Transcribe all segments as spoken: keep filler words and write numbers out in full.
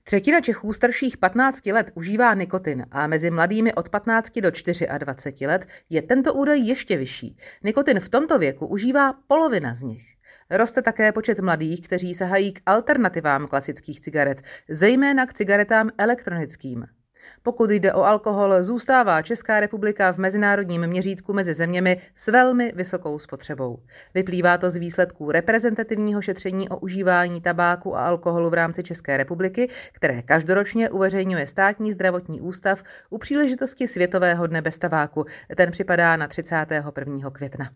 Třetina Čechů starších patnácti let užívá nikotin a mezi mladými od patnácti do dvaceti čtyř let je tento údaj ještě vyšší. Nikotin v tomto věku užívá polovina z nich. Roste také počet mladých, kteří sahají k alternativám klasických cigaret, zejména k cigaretám elektronickým. Pokud jde o alkohol, zůstává Česká republika v mezinárodním měřítku mezi zeměmi s velmi vysokou spotřebou. Vyplývá to z výsledků reprezentativního šetření o užívání tabáku a alkoholu v rámci České republiky, které každoročně uveřejňuje Státní zdravotní ústav u příležitosti Světového dne bez tabáku. Ten připadá na třicátého prvního května.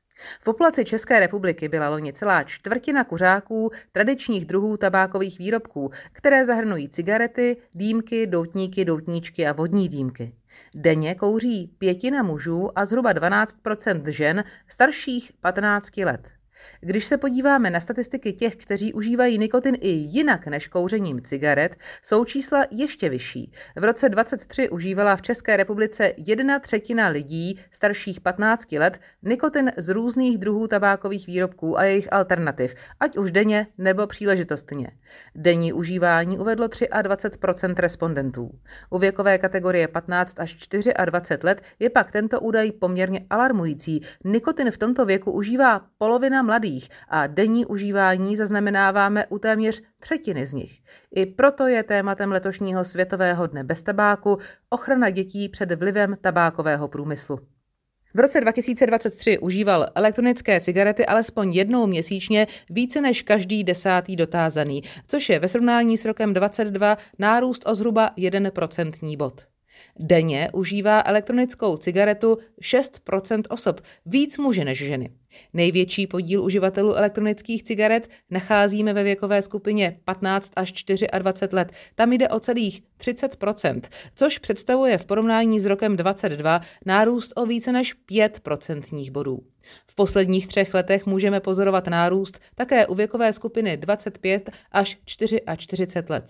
V populaci České republiky byla loni celá čtvrtina kuřáků tradičních druhů tabákových výrobků, které zahrnují cigarety, dýmky, doutníky, doutníčky a vodní dýmky. Denně kouří pětina mužů a zhruba dvanáct procent žen starších patnácti let. Když se podíváme na statistiky těch, kteří užívají nikotin i jinak než kouřením cigaret, jsou čísla ještě vyšší. V roce dvacet tři užívala v České republice jedna třetina lidí starších patnácti let nikotin z různých druhů tabákových výrobků a jejich alternativ, ať už denně nebo příležitostně. Denní užívání uvedlo dvacet tři procent respondentů. U věkové kategorie patnáct až dvacet čtyři let je pak tento údaj poměrně alarmující. Nikotin v tomto věku užívá polovina mladých a denní užívání zaznamenáváme u téměř třetiny z nich. I proto je tématem letošního Světového dne bez tabáku ochrana dětí před vlivem tabákového průmyslu. V roce dva tisíce dvacet tři užíval elektronické cigarety alespoň jednou měsíčně více než každý desátý dotázaný, což je ve srovnání s rokem dvacet dva nárůst o zhruba jeden procentní bod. Denně užívá elektronickou cigaretu šest procent osob, víc muži než ženy. Největší podíl uživatelů elektronických cigaret nacházíme ve věkové skupině patnáct až dvacet čtyři let. Tam jde o celých třicet procent, což představuje v porovnání s rokem dvacet dva nárůst o více než pět procentních bodů. V posledních třech letech můžeme pozorovat nárůst také u věkové skupiny dvacet pět až čtyřicet let.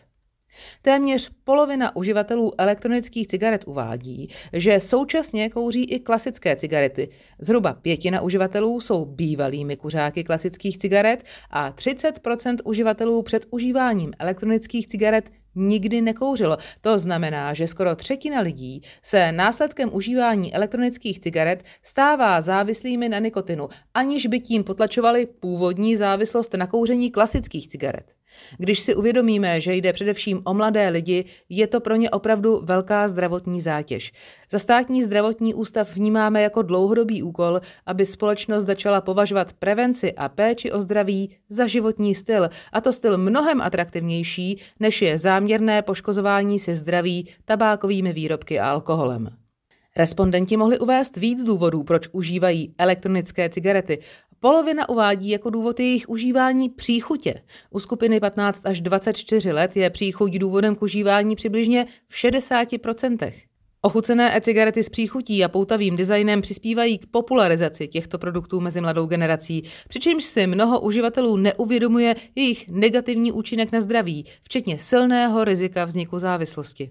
Téměř polovina uživatelů elektronických cigaret uvádí, že současně kouří i klasické cigarety. Zhruba pětina uživatelů jsou bývalými kuřáky klasických cigaret a třicet procent uživatelů před užíváním elektronických cigaret nikdy nekouřilo. To znamená, že skoro třetina lidí se následkem užívání elektronických cigaret stává závislými na nikotinu, aniž by tím potlačovali původní závislost na kouření klasických cigaret. Když si uvědomíme, že jde především o mladé lidi, je to pro ně opravdu velká zdravotní zátěž. Za Státní zdravotní ústav vnímáme jako dlouhodobý úkol, aby společnost začala považovat prevenci a péči o zdraví za životní styl, a to styl mnohem atraktivnější, než je záměrné poškozování si zdraví tabákovými výrobky a alkoholem. Respondenti mohli uvést víc důvodů, proč užívají elektronické cigarety. Polovina uvádí jako důvod jejich užívání příchutě. U skupiny patnáct až dvacet čtyři let je příchuť důvodem k užívání přibližně v šedesáti procentech. Ochucené e-cigarety s příchutí a poutavým designem přispívají k popularizaci těchto produktů mezi mladou generací, přičemž si mnoho uživatelů neuvědomuje jejich negativní účinek na zdraví, včetně silného rizika vzniku závislosti.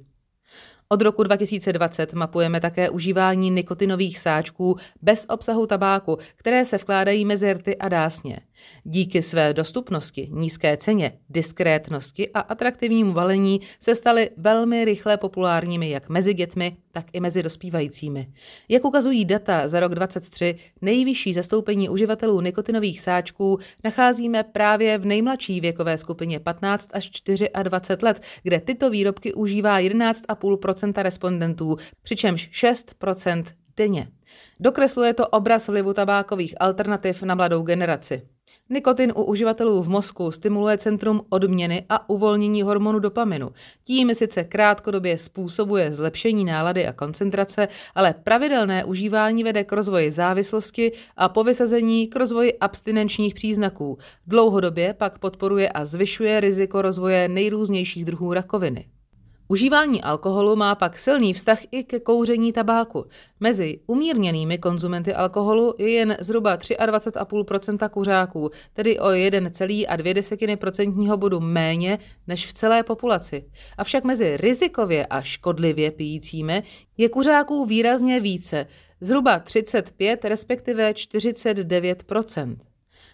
Od roku dva tisíce dvacet mapujeme také užívání nikotinových sáčků bez obsahu tabáku, které se vkládají mezi rty a dásně. Díky své dostupnosti, nízké ceně, diskrétnosti a atraktivnímu balení se staly velmi rychle populárními jak mezi dětmi, tak i mezi dospívajícími. Jak ukazují data za rok dvacet tři, nejvyšší zastoupení uživatelů nikotinových sáčků nacházíme právě v nejmladší věkové skupině patnáct až dvacet čtyři let, kde tyto výrobky užívá jedenáct celá pět procenta respondentů, přičemž šest procent denně. Dokresluje to obraz vlivu tabákových alternativ na mladou generaci. Nikotin u uživatelů v mozku stimuluje centrum odměny a uvolnění hormonu dopaminu. Tím sice krátkodobě způsobuje zlepšení nálady a koncentrace, ale pravidelné užívání vede k rozvoji závislosti a po vysazení k rozvoji abstinenčních příznaků. Dlouhodobě pak podporuje a zvyšuje riziko rozvoje nejrůznějších druhů rakoviny. Užívání alkoholu má pak silný vztah i ke kouření tabáku. Mezi umírněnými konzumenty alkoholu je jen zhruba dvacet tři celá pět procenta kuřáků, tedy o jedna celá dvě procentního bodu méně než v celé populaci. Avšak mezi rizikově a škodlivě pijícími je kuřáků výrazně více, zhruba třicet pět respektive čtyřicet devět procent.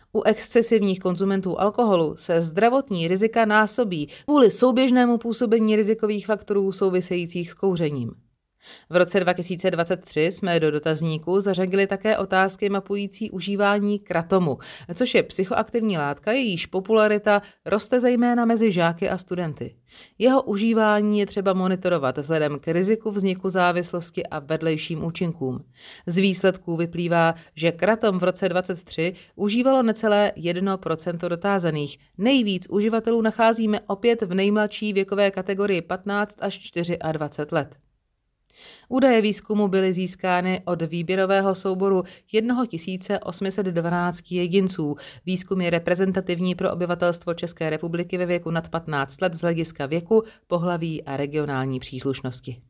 U excesivních konzumentů alkoholu se zdravotní rizika násobí kvůli souběžnému působení rizikových faktorů souvisejících s kouřením. V roce dva tisíce dvacet tři jsme do dotazníku zařadili také otázky mapující užívání kratomu, což je psychoaktivní látka, jejíž popularita roste zejména mezi žáky a studenty. Jeho užívání je třeba monitorovat vzhledem k riziku vzniku závislosti a vedlejším účinkům. Z výsledků vyplývá, že kratom v roce dvacet tři užívalo necelé jedno procento dotázaných. Nejvíc uživatelů nacházíme opět v nejmladší věkové kategorii patnáct až dvacet čtyři let. Údaje výzkumu byly získány od výběrového souboru tisíc osm set dvanáct jedinců. Výzkum je reprezentativní pro obyvatelstvo České republiky ve věku nad patnáct let z hlediska věku, pohlaví a regionální příslušnosti.